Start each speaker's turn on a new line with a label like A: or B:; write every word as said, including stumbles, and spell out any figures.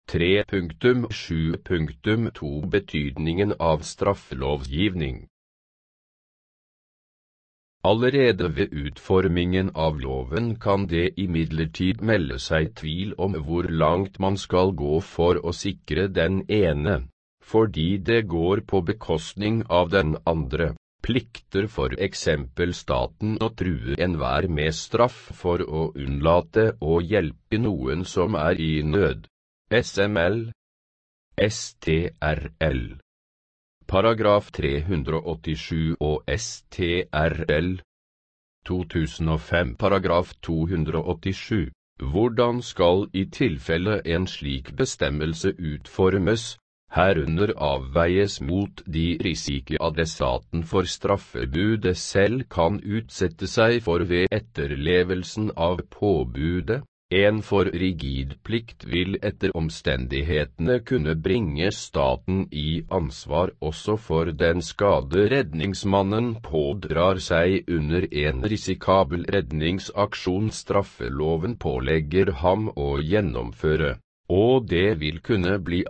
A: tre punktum sju punktum to Betydningen av straffelovgivning. Allerede ved utformingen av loven kan det imidlertid melde seg tvil om hvor langt man skal gå for å sikre den ene, fordi det går på bekostning av den andre. Plikter for eksempel staten å true enhver med straff for å unnlate å hjelpe noen som er i nød. S M L S T R L Paragraf tre hundre åttisju og S T R L to tusen og fem Paragraf to hundre åttisju Hvordan skal i tilfelle en slik bestemmelse utformes, herunder avveies mot de risiko adressaten for straffebudet selv kan utsette seg for ved etterlevelsen av påbudet? En for rigid plikt vil etter omstendighetene kunne bringe staten i ansvar også for den skade redningsmannen pådrar seg under en risikabel redningsaksjon straffeloven pålegger ham å gjennomføre, og det vil kunne bli